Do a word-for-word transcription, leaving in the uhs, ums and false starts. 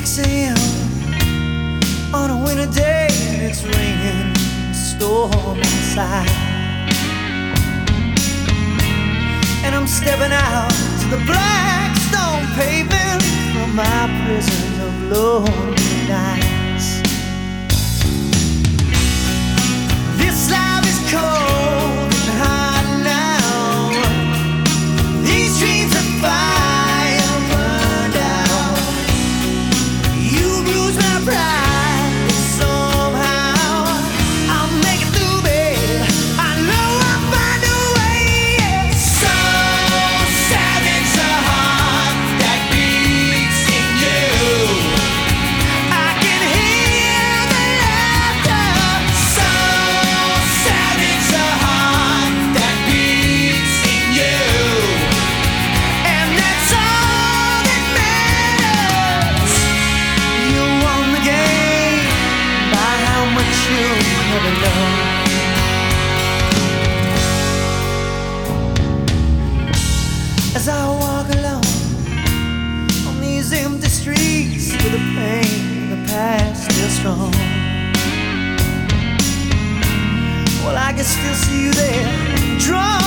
six a.m. on a winter day, and it's raining, a storm inside. And I'm stepping out to the black stone pavement from my prison of lonely nights. This life is cold and hot now. These dreams are fire burned out. You bruise my pride, but somehow I'll make it through, babe. I know I'll find a way. So savage a heart that beats in you. I can hear the laughter. So savage a heart that beats in you. And that's all that matters. You won the game by how much you never know. As I walk alone on these empty streets with the pain of the past still strong, well, I can still see you there, drawn